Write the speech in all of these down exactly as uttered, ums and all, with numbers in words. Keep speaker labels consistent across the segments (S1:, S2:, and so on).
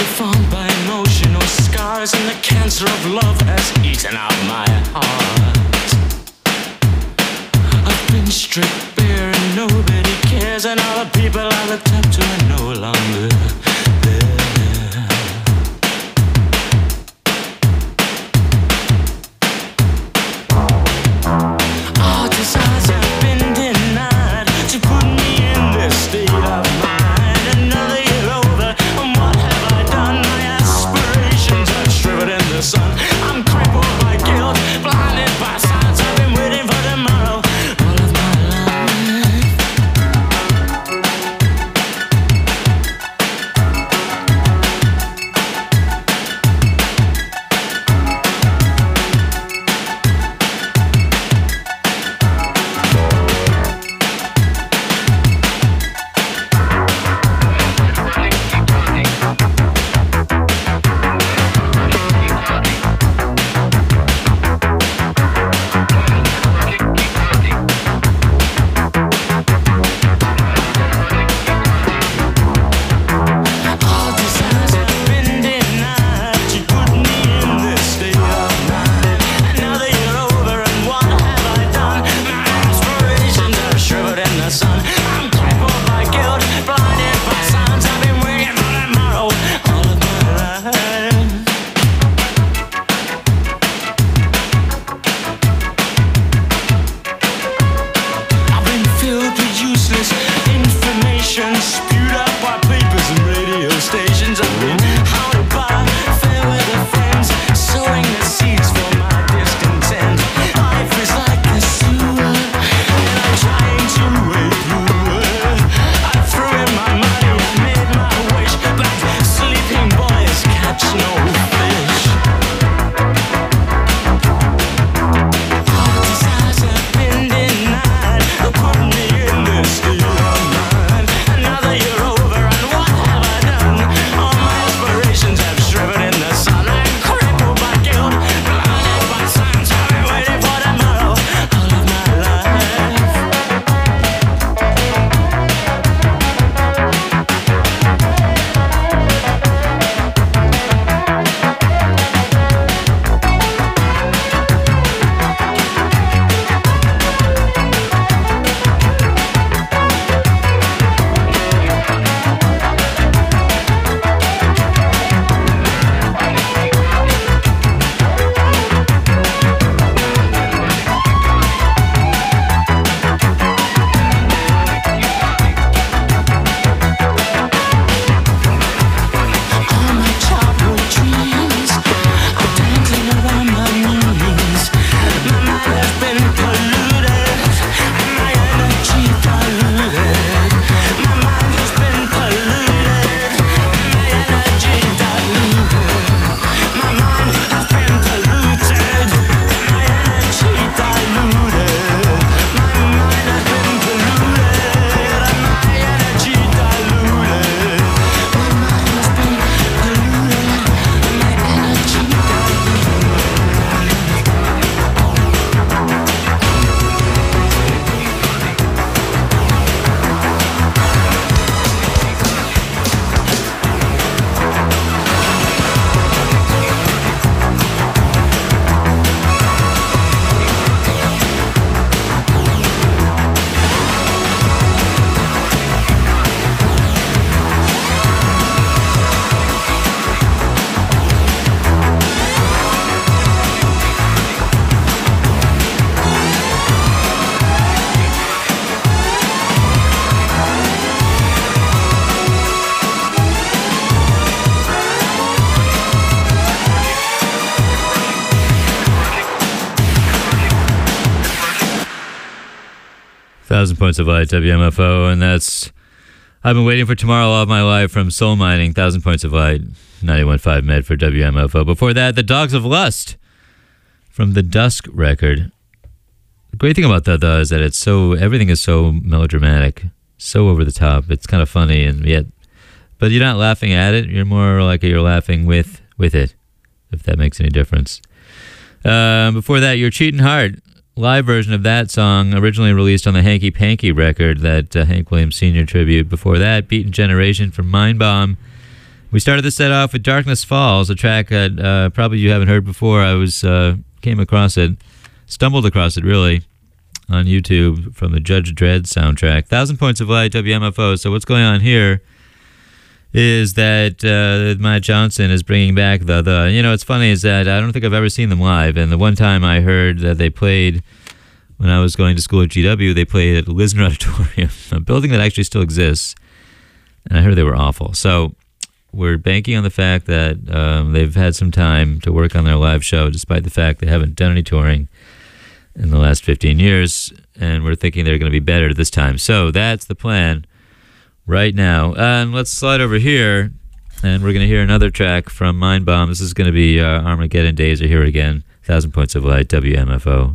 S1: deformed by emotional scars, and the cancer of love has eaten out my heart. I've been stripped bare and nobody cares, and all the people I looked up to are no longer there. All desires have been denied to put me in this state of mind. Another year over, and what have I done? My aspirations are shriveled in the sun. I'm crippled by guilt, blinded by signs. I've been waiting for tomorrow all of my life.
S2: Thousand Points of Light, W M F O, and that's I've Been Waiting for Tomorrow All of My Life from Soul Mining, Thousand Points of Light, ninety-one point five Med for W M F O. Before that, The Dogs of Lust from the Dusk record. The great thing about that, though, is that it's so, everything is so melodramatic, so over the top. It's kind of funny, and yet, but you're not laughing at it. You're more like you're laughing with with it, if that makes any difference. Uh, before that, Your Cheatin' Heart, live version of that song, originally released on the Hanky Panky record, that uh, Hank Williams Senior tribute. Before that, Beaten Generation from Mindbomb, We started the set off with Darkness Falls, a track that uh, probably you haven't heard before. I was uh, came across it, stumbled across it really, on YouTube from the Judge Dredd soundtrack. Thousand Points of Light, W M F O. So what's going on here is that uh, Matt Johnson is bringing back the, the... You know, what's funny is that I don't think I've ever seen them live, and the one time I heard that they played... When I was going to school at G W, they played at the Lisner Auditorium, a building that actually still exists. And I heard they were awful. So we're banking on the fact that um, they've had some time to work on their live show, despite the fact they haven't done any touring in the last fifteen years. And we're thinking they're going to be better this time. So that's the plan right now. And let's slide over here, and we're going to hear another track from Mind Bomb. This is going to be uh, Armageddon Days Are Here Again, Thousand Points of Light, W M F O.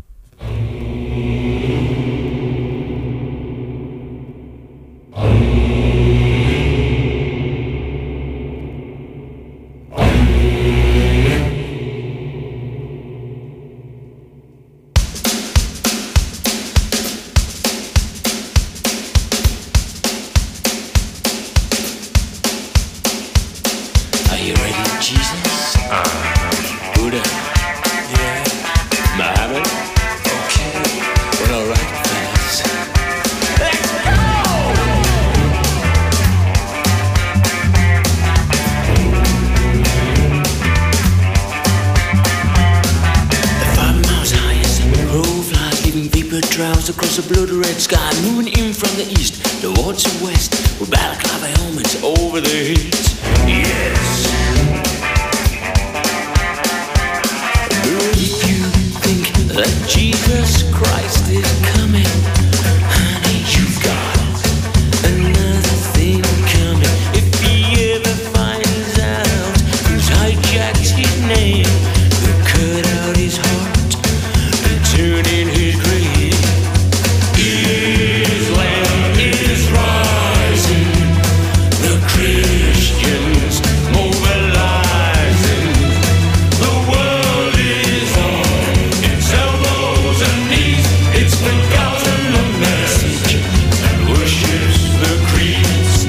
S3: Across a blood-red sky, moving in from the east towards the west, with balaclava helmets over their heads. Yes. But if you think that Jesus Christ is coming, honey, you've got another thing coming. If he ever finds out who's hijacked his name, they'll cut out his heart and turn in his grave. Islam is rising, the Christians mobilizing. The world is on its elbows and knees. It's forgotten the message and worships the creeds.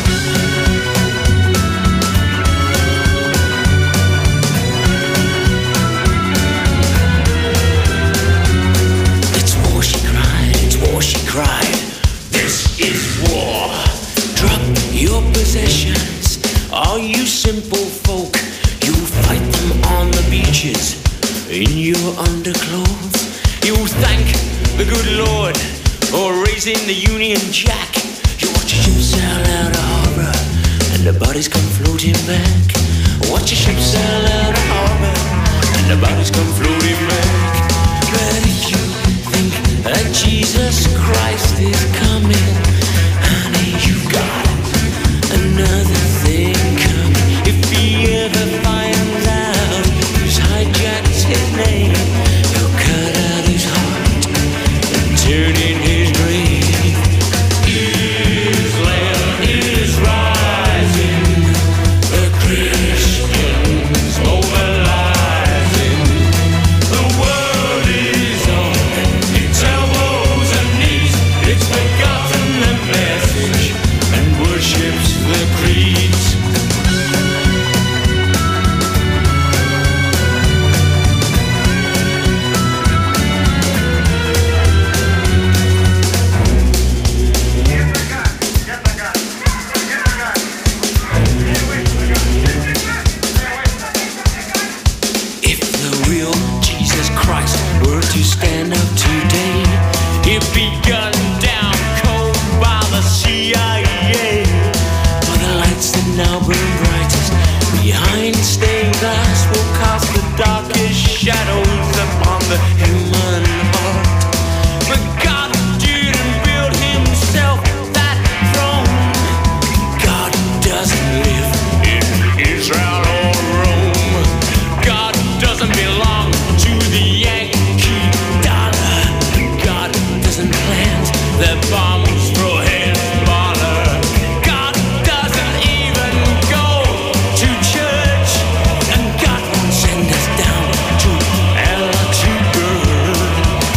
S3: It's war, she cried, it's war, she cried. This is war. Drop your possessions, all you simple folk. You fight them on the beaches in your underclothes. You thank the good Lord for raising the Union Jack. You watch your ship sail out of harbor and the bodies come floating back. Watch your ship sail out of harbor and the bodies come floating back. But if you think that Jesus Christ is coming, honey, you've got another thing coming. If he ever finds out who's hijacked his name, he'll cut out his heart and turn in his grave. Islam is rising, the Christians mobilizing. The world is on its elbows and knees. It's forgotten the message and worships the creeds. If the real Jesus Christ were to stand up today, he'd be gunned down cold by the C I A. For the lights that now burn brightest behind stained glass will cast the darkest shadows upon the human heart. But God didn't build himself that throne. God doesn't live in Israel or Rome. God doesn't belong to the Yankee dollar. God doesn't plant the bombs for Hezbollah. God doesn't even go to church, and God won't send us down to hell to burn.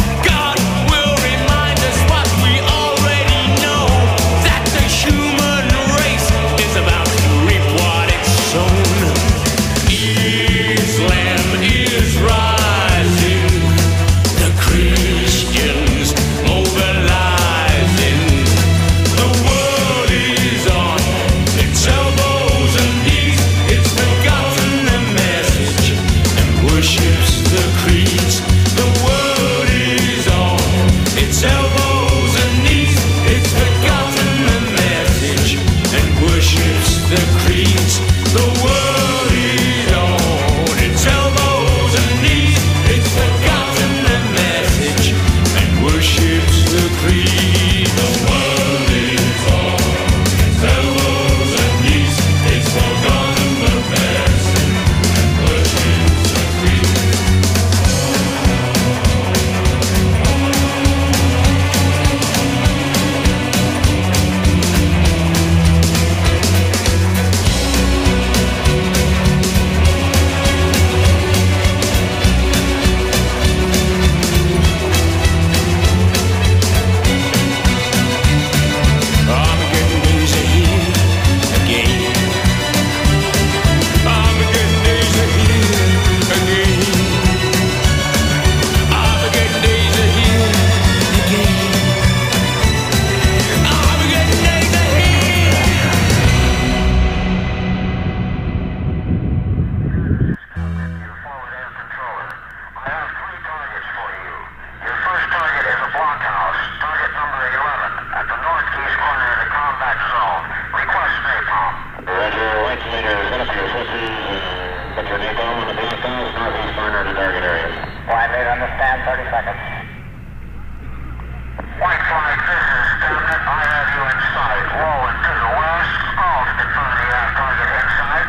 S4: on the B south northeast corner of the target area.
S5: Flight lead, understand, thirty seconds.
S4: White flight, this is Cabinet. I have you in sight. Rolling to the west. I'll confirm the uh, target inside.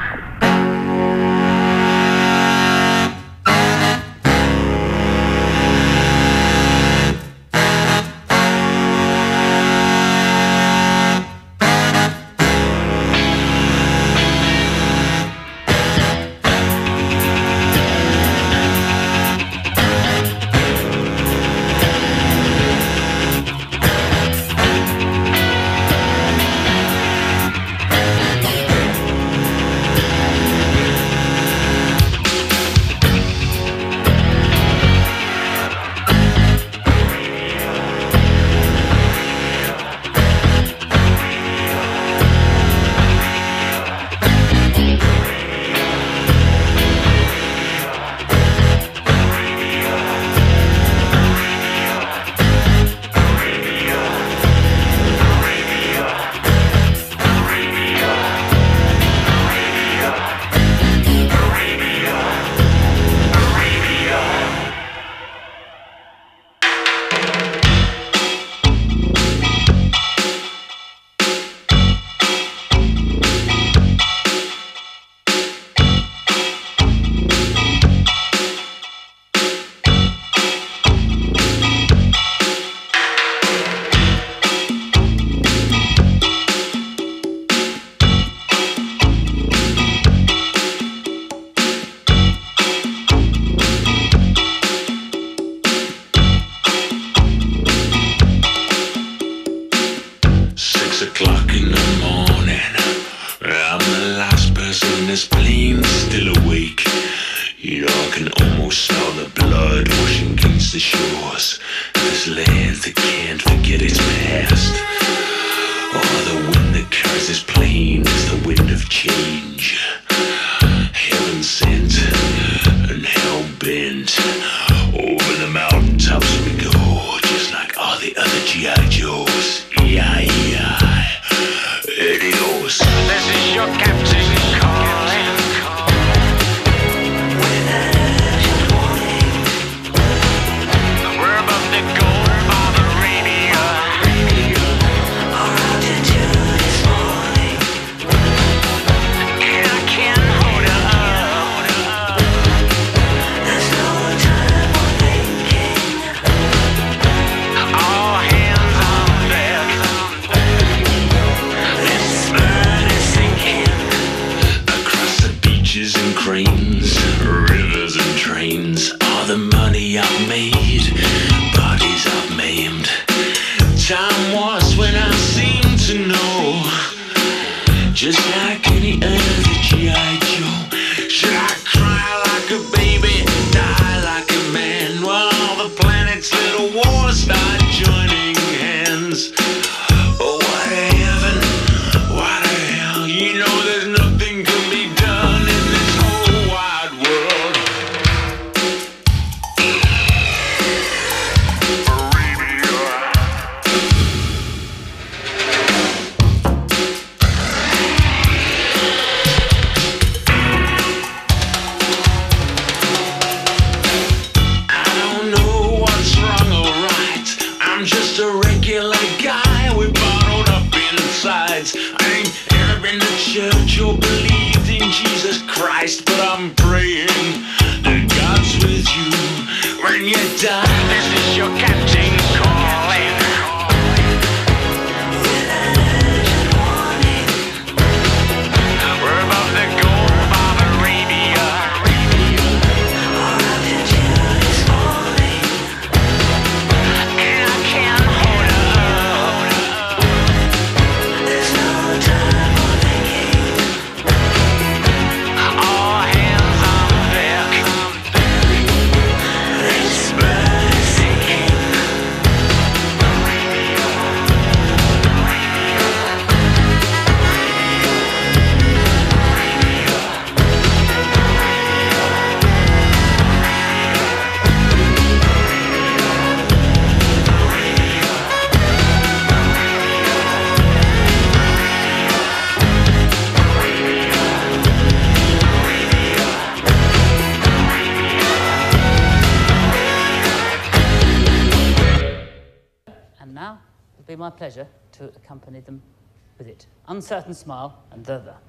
S3: This bird is sinking.
S6: my pleasure to accompany them with it. Uncertain Smile and The The.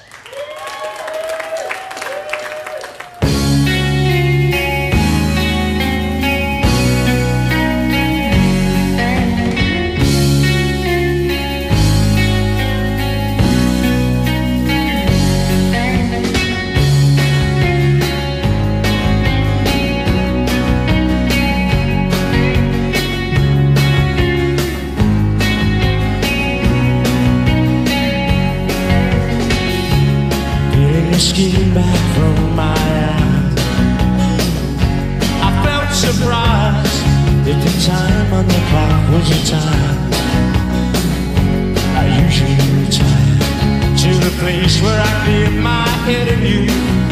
S3: Skin back from my eyes, I felt surprised that the time on the clock was a time I usually retire to the place where I clear my head of you.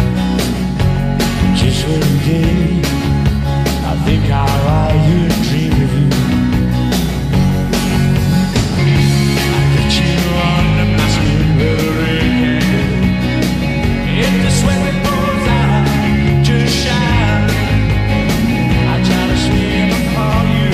S3: Just for a day, I think I'll lie here and dream of you. I get you under my skin with a red candle. If the sweat pours out, just shine. I try to swim upon you.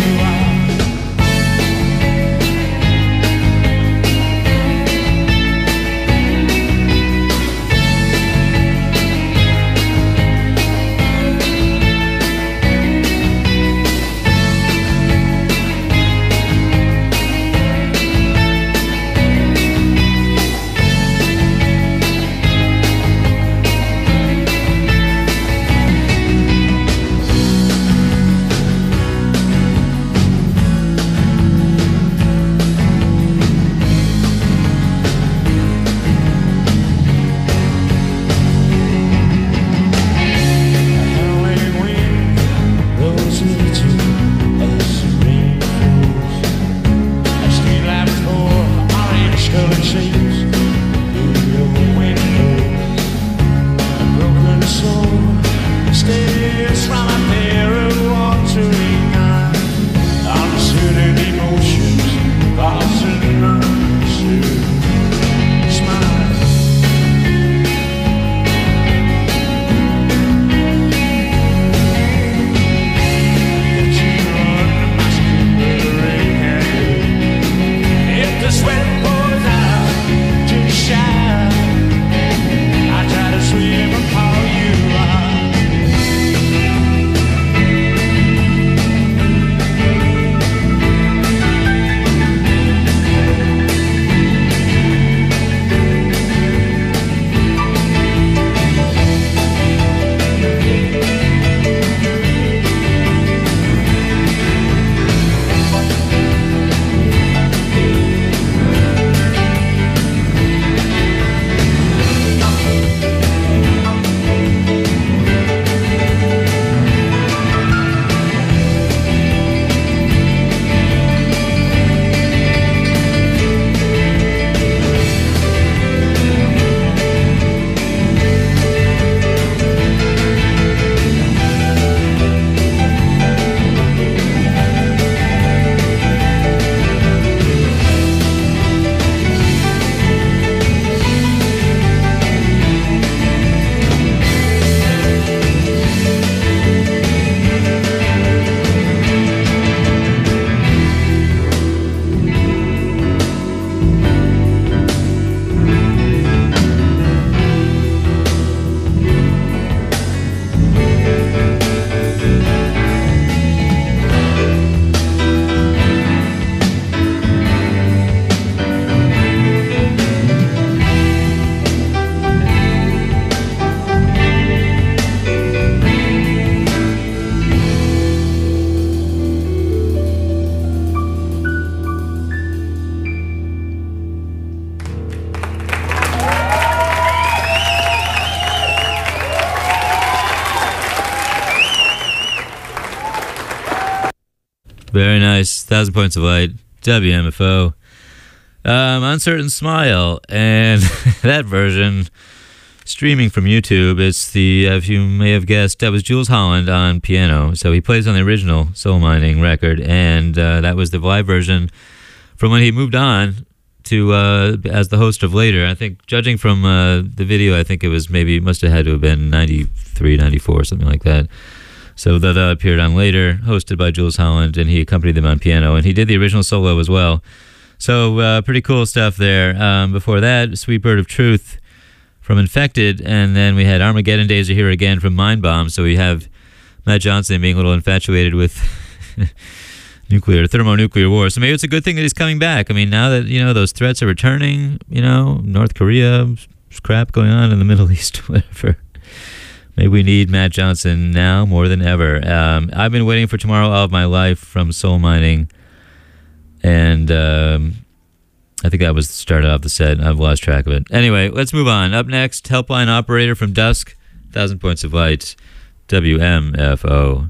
S2: Very nice. Thousand Points of Light, W M F O. Um, Uncertain Smile, and that version streaming from YouTube. It's the, if you may have guessed, that was Jules Holland on piano. So he plays on the original Soul Mining record, and uh, that was the live version from when he moved on to uh, as the host of later. I think, judging from uh, the video, I think it was maybe, must have had to have been ninety-three, ninety-four, something like that. So the, the appeared on later, hosted by Jules Holland, and he accompanied them on piano, and he did the original solo as well. So uh, pretty cool stuff there. Um, before that, Sweet Bird of Truth from Infected, and then we had Armageddon Days Are Here Again from Mind Bomb. So we have Matt Johnson being a little infatuated with nuclear, thermonuclear war. So maybe it's a good thing that he's coming back. I mean, now that, you know, those threats are returning, you know, North Korea, crap going on in the Middle East, whatever. Maybe we need Matt Johnson now more than ever. Um, I've been waiting for Tomorrow All of My Life from Soul Mining. And um, I think that was started off the set. I've lost track of it. Anyway, let's move on. Up next, Helpline Operator from Dusk, Thousand Points of Light, W M F O.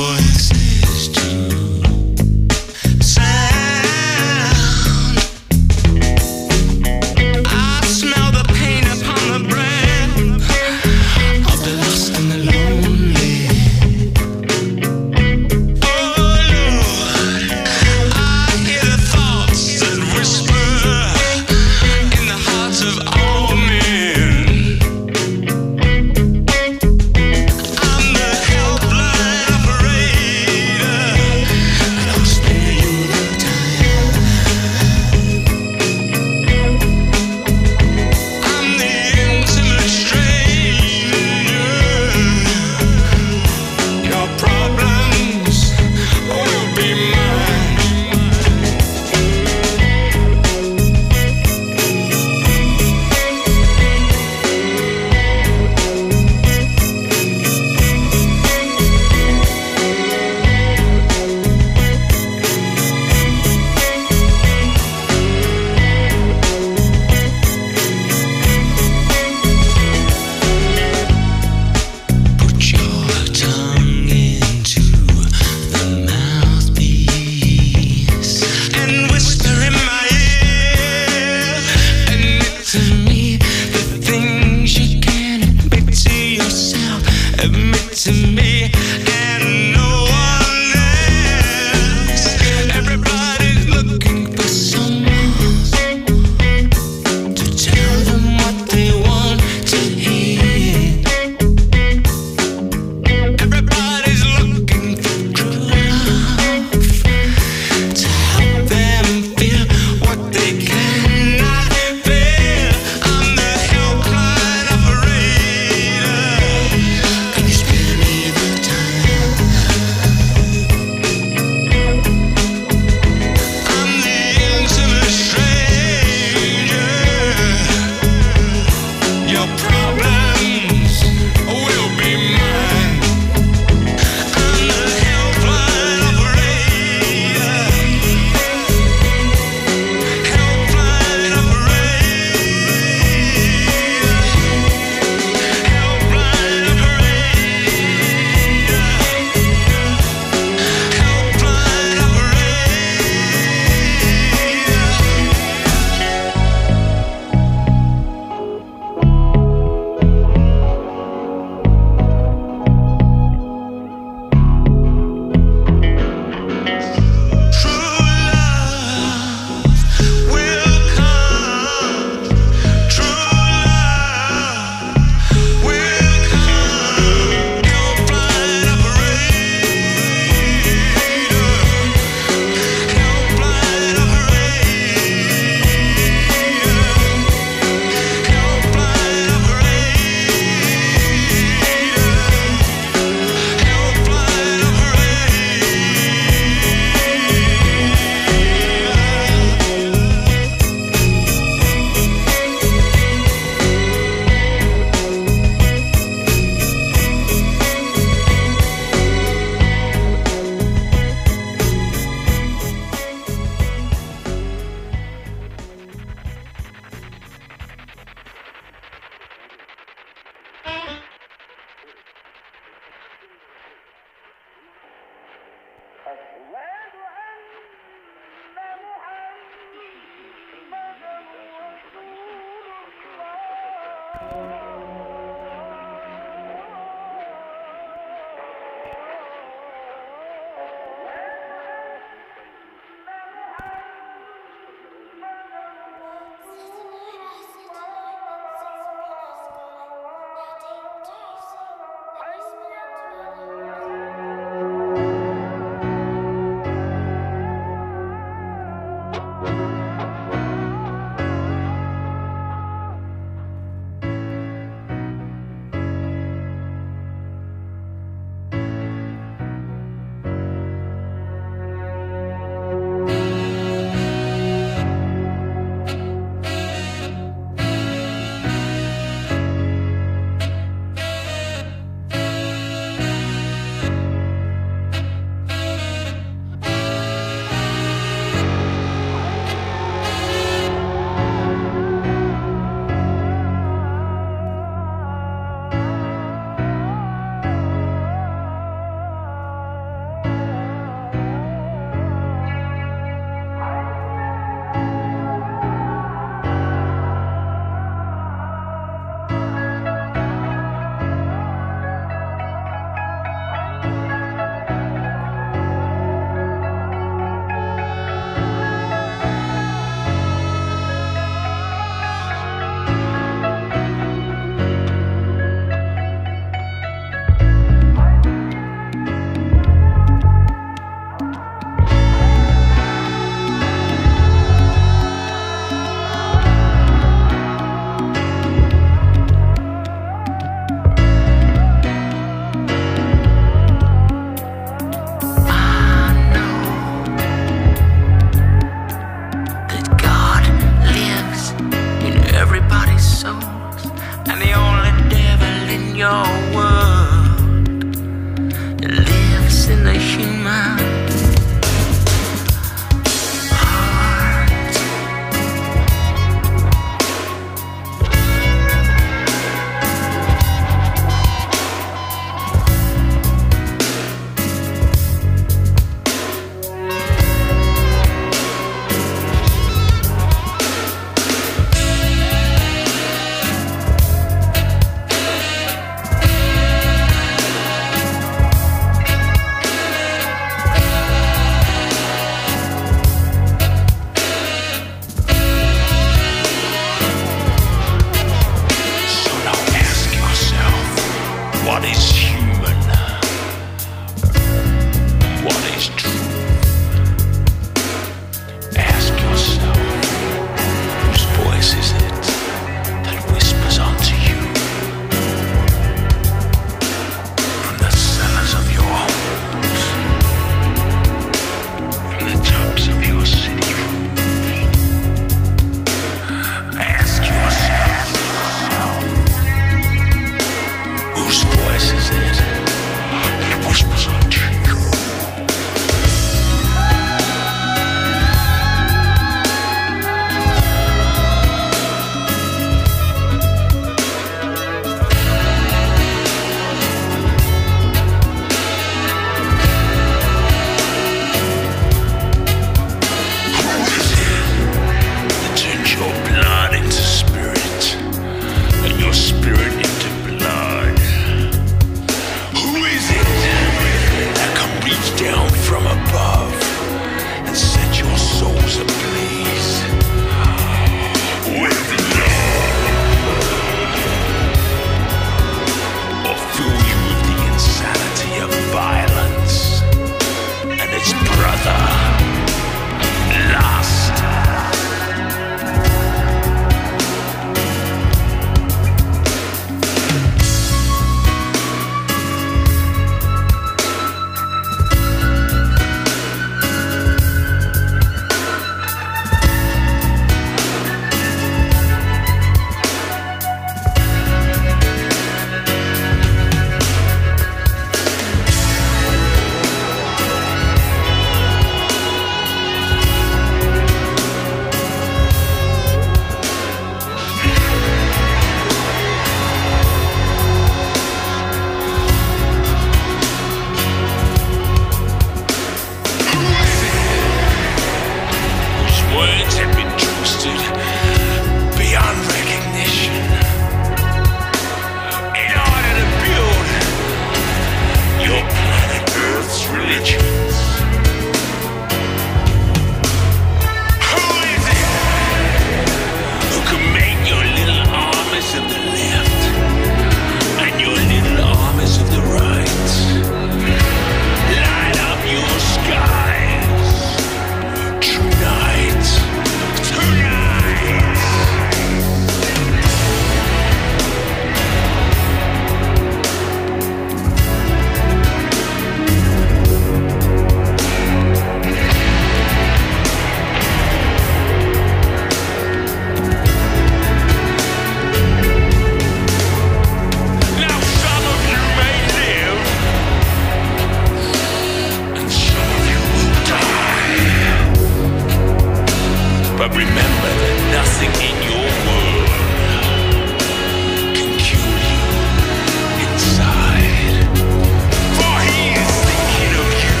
S3: But remember that nothing in your world can kill you inside. For he is thinking of you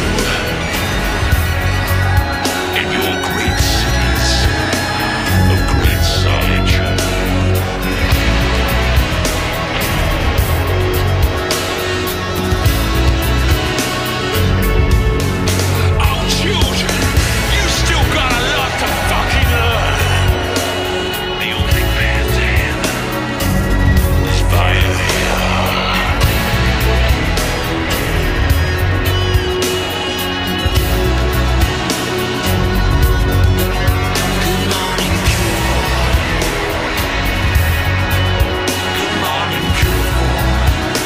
S3: in your great cities of great solitude. Oh, children, you still got a lot to fucking learn. The only path to heaven is via hell. Good morning, Cupid. Good morning, Cupid.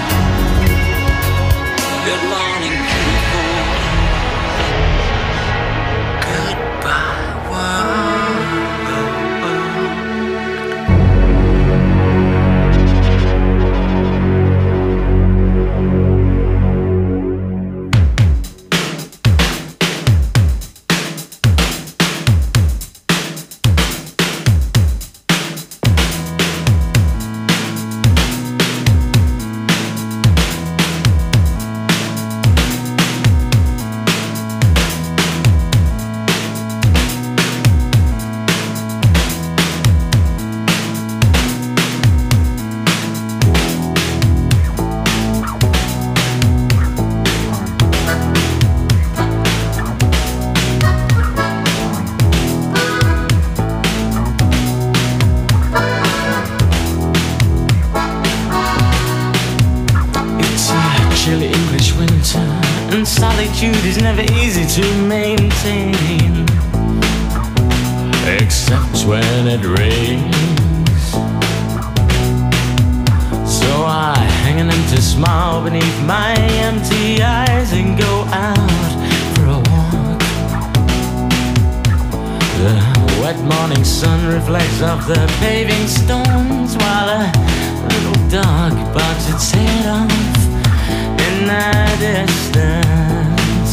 S3: Good morning, Cupid. Goodbye, world. It's a chilly English winter, and solitude is never easy to maintain, except when it rains. So I hang an empty smile beneath my empty eyes and go out for a walk. The wet morning sun reflects off the paving stones, while a little dog bows its head off in the distance.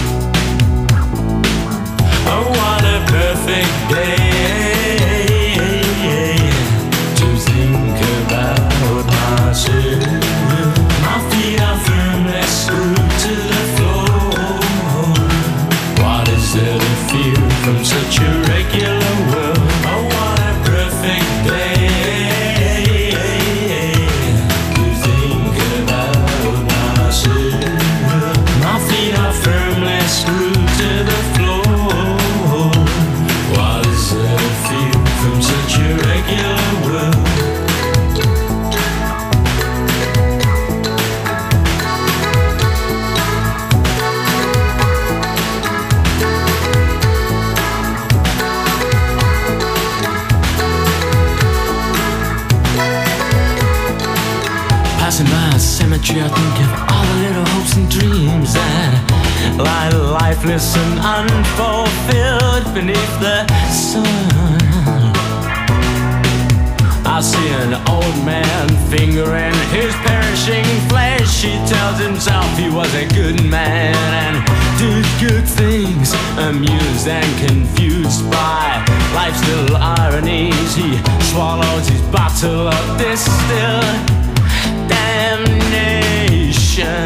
S3: Oh, what a perfect day to think about myself. My feet are firmly screwed to the floor. What is there to fear from such a regular world? Oh, what a perfect day to think about myself. My feet are firmly screwed to the floor. What is there to fear from such a regular world? Passing by a cemetery, I think of all the little hopes and dreams that lie lifeless and unfulfilled beneath the sun. I see an old man fingering his perishing flesh. He tells himself he was a good man and did good things, amused and confused by life's little ironies. He swallows his bottle of distilled damnation.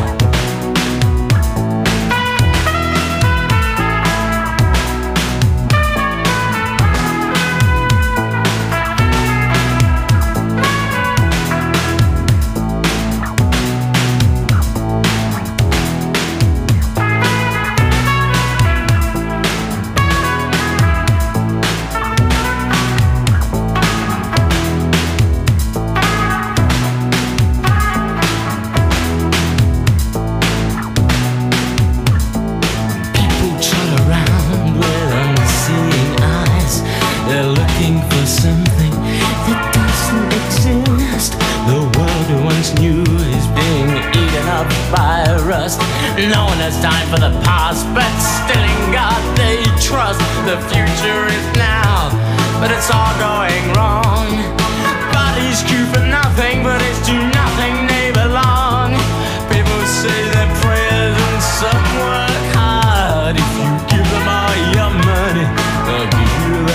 S3: No one has time for the past, but still in God they trust. The future is now, but it's all going wrong. Bodies queue for nothing, but it's to nothing they belong. People say their prayers and some work hard. If you give them all your money, they'll give you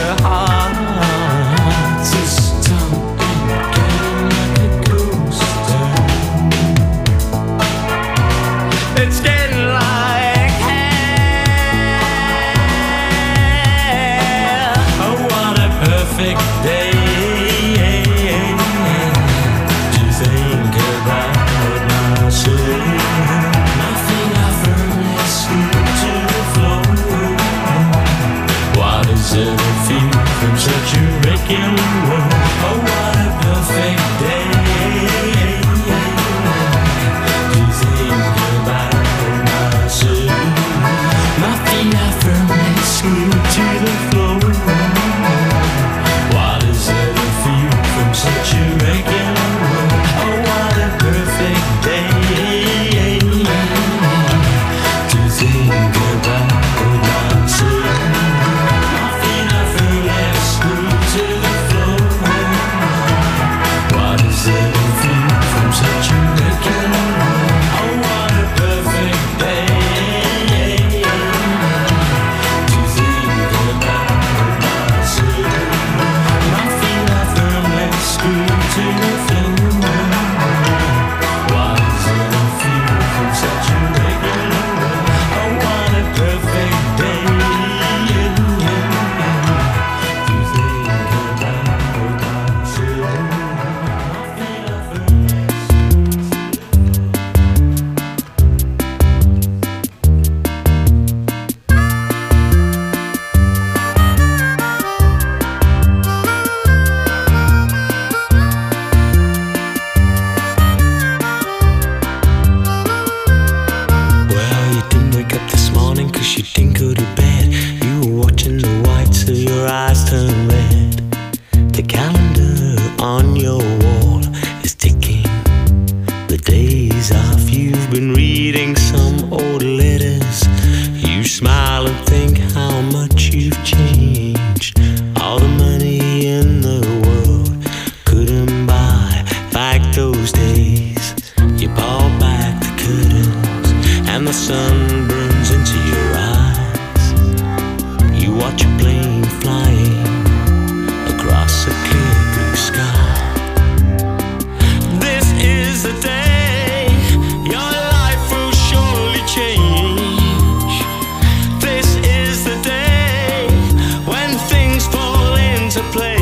S1: perfect day to think about myself. Nothing I firmly screwed to the floor. Why does it feel from such a wrecking world? Oh, what a perfect day to think about myself. My feet are firmly screwed to the floor. Why does it feel from such a wrecking world? Oh, what a perfect day to think about myself. My feet are firmly screwed to the floor. Why does it feel from such a wrecking world? Oh, what a perfect day to think about myself. My feet are firmly screwed to the floor. Why does it feel from such a wrecking world? Oh, what a perfect day to think about myself. My feet are firmly Well, you didn't wake up this morning cause you didn't go to bed. You were watching the whites of your eyes turn red. The calendar on your wall is ticking the days off. You've been reading some old letters. You smile and think how much you've changed. All the money in the world couldn't buy back those days. You pull back the curtains and the sun burns into your eyes. You watch a plane flying across a clear blue sky. This is the day your life will surely change. This is the day when things fall into place.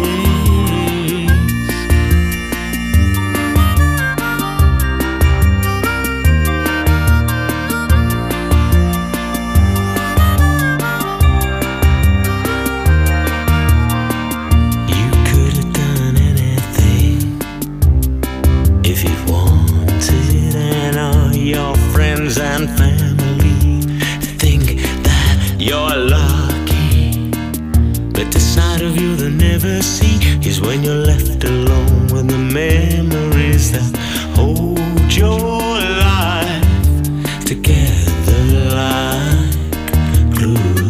S1: You could have done anything if you'd wanted, and all your friends and family think that you're lucky. But the side of you they never see is when you're left alone with the memories that hold your life together like glue.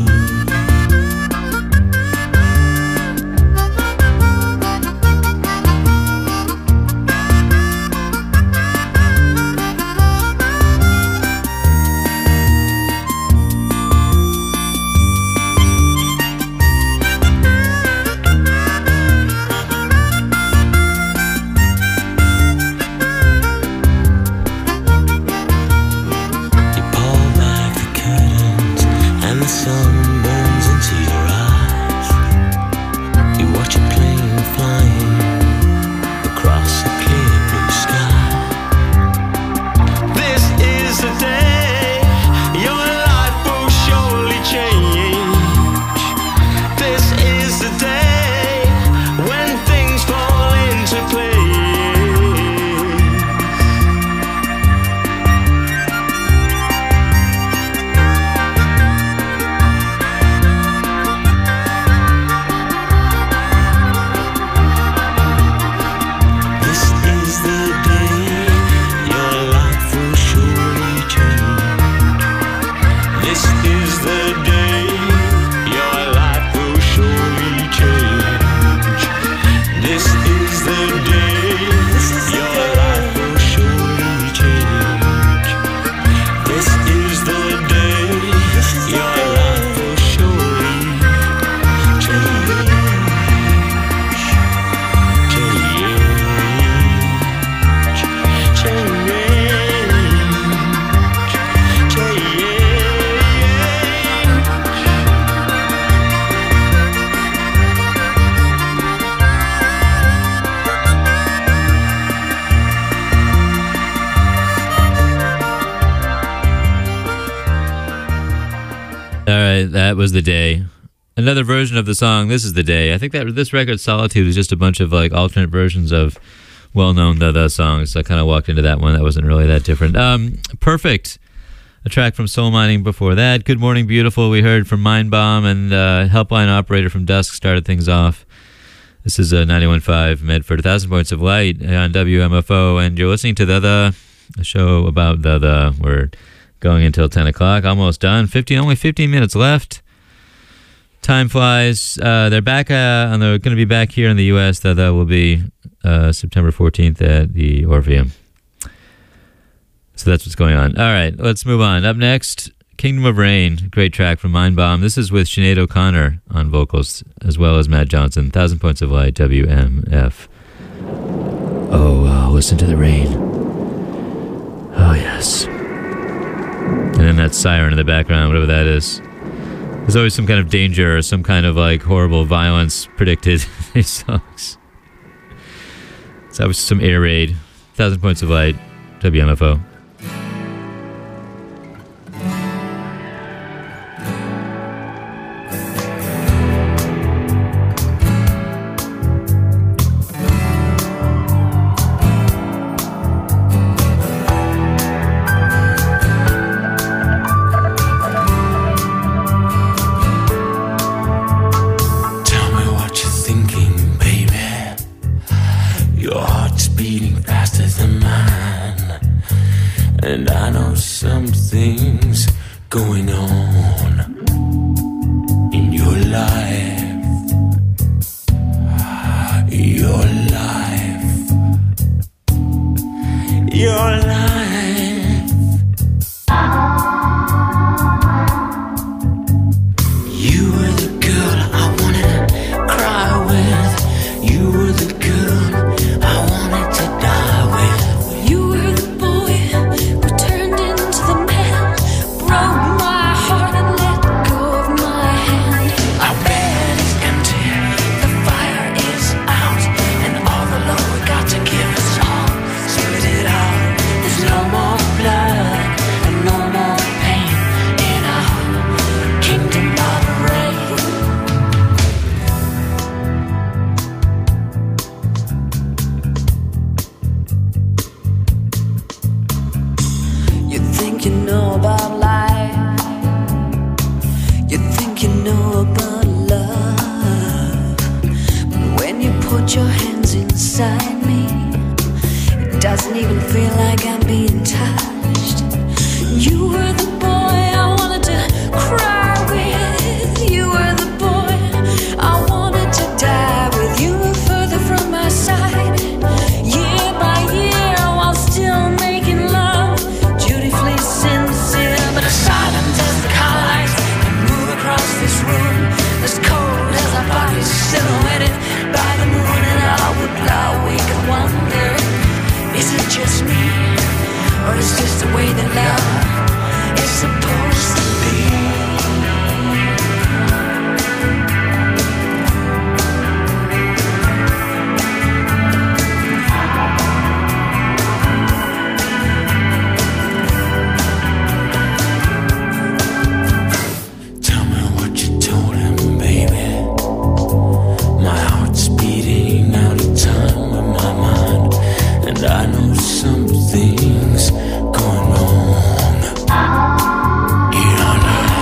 S1: You pull back the curtain
S2: right, that was the day. Another version of the song, This Is the Day. I think that this record, Solitude, is just a bunch of like alternate versions of well-known the, the songs. I kind of walked into that one. That wasn't really that different. Um, Perfect, a track from Soul Mining before that. Good Morning Beautiful, we heard from Mind Bomb, and uh, Helpline Operator from Dusk started things off. This is uh, ninety-one point five Medford, one thousand Points of Light on W M F O, and you're listening to The The, a show about The The. We're going until ten o'clock, almost done. fifteen, only fifteen minutes left. Time flies. Uh, they're back, uh, and they're going to be back here in the U S. The The will be uh, September fourteenth at the Orpheum. So that's what's going on. All right, let's move on. Up next, Kingdom of Rain, great track from Mind Bomb. This is with Sinead O'Connor on vocals, as well as Matt Johnson. one thousand Points of Light, W M F. Oh, uh, listen to the rain. Oh, yes. And then that siren in the background, whatever that is. There's always some kind of danger or some kind of like horrible violence predicted in these songs. So that was some air raid. one thousand Points of Light, W M F O.
S3: And I know something's going on in your life, your life, your life. You were the girl I wanted to cry with. You were the girl I wanted to die with. You were the your hands inside me. It doesn't even feel like I'm being touched. You were the boy I wanted to cry with. You were the boy I wanted to die with. You were further from my side, year by year, while still making love, dutifully sincere. But as silent as the car lights that move across this room, as cold as our bodies silhouetted by the moon, and I would lie awake and wonder, is it just me, or is this the way that love is supposed to be? Something's going on in our lives.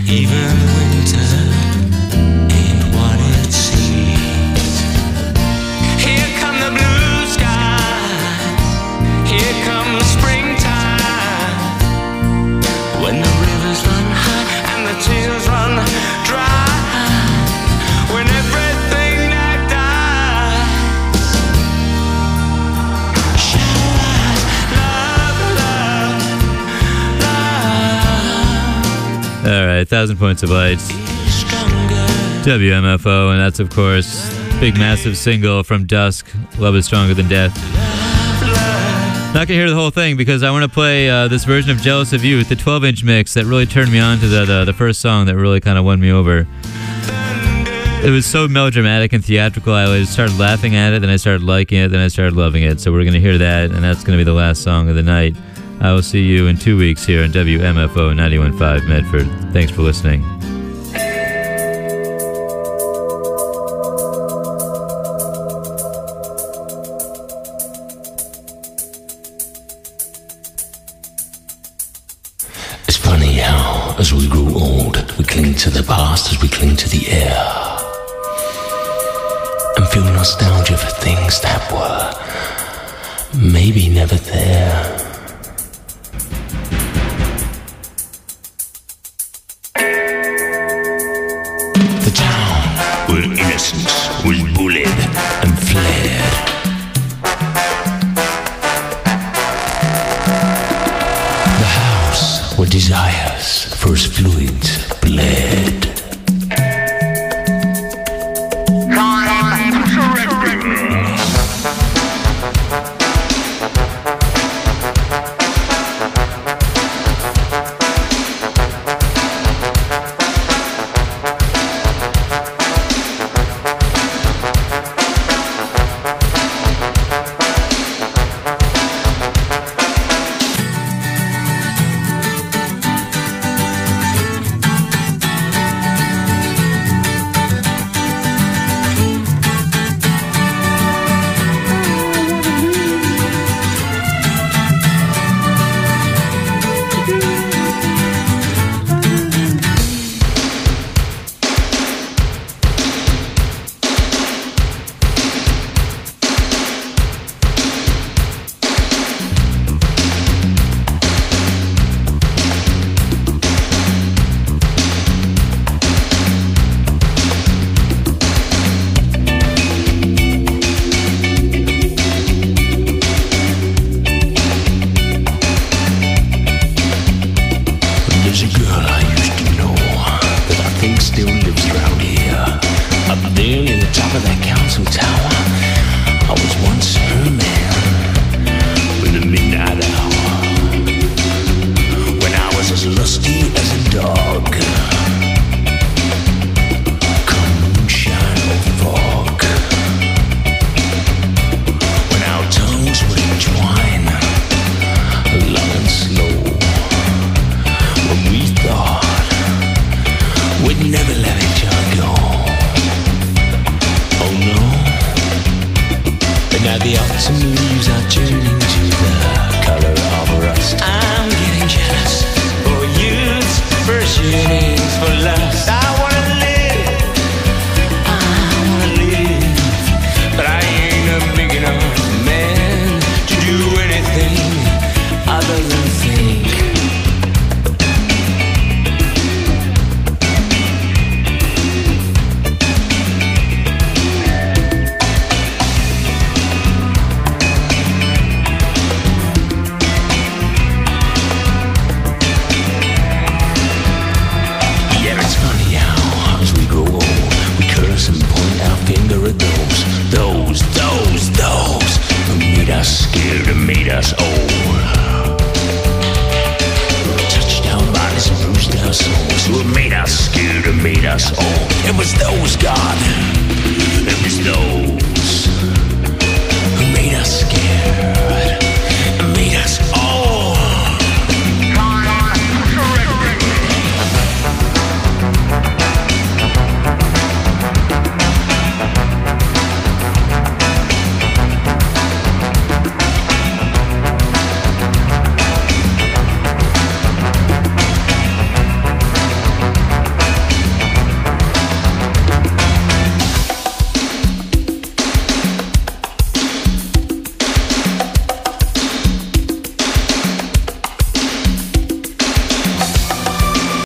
S3: Even winter ain't what it seems. Here come the blue skies, here comes springtime, when the rivers run high and the tears run dry, when everything that dies shines. Love, love, love.
S2: All right, thousand points of light. W M F O, and that's of course big massive single from Dusk, Love is Stronger Than Death. Not gonna hear the whole thing because I want to play uh, this version of Jealous of You, the twelve inch mix that really turned me on to the, the, the first song that really kind of won me over. It was so melodramatic and theatrical, I started laughing at it, then I started liking it, then I started loving it. So we're gonna hear that, and that's gonna be the last song of the night. I will see you in two weeks here on W M F O ninety-one point five Medford. Thanks for listening.
S3: It's funny how, as we grow old, we cling to the past as we cling to the air, and feel nostalgia for things that were maybe never there. The town where innocence was bullied and fled. The house where desires first fluids bled. Lust